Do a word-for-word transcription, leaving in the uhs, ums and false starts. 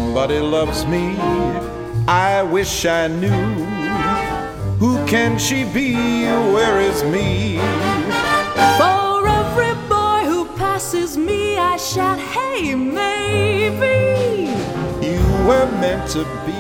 somebody loves me, I wish I knew. Who can she be? Where is me? For every boy who passes me, I shout, hey, maybe you were meant to be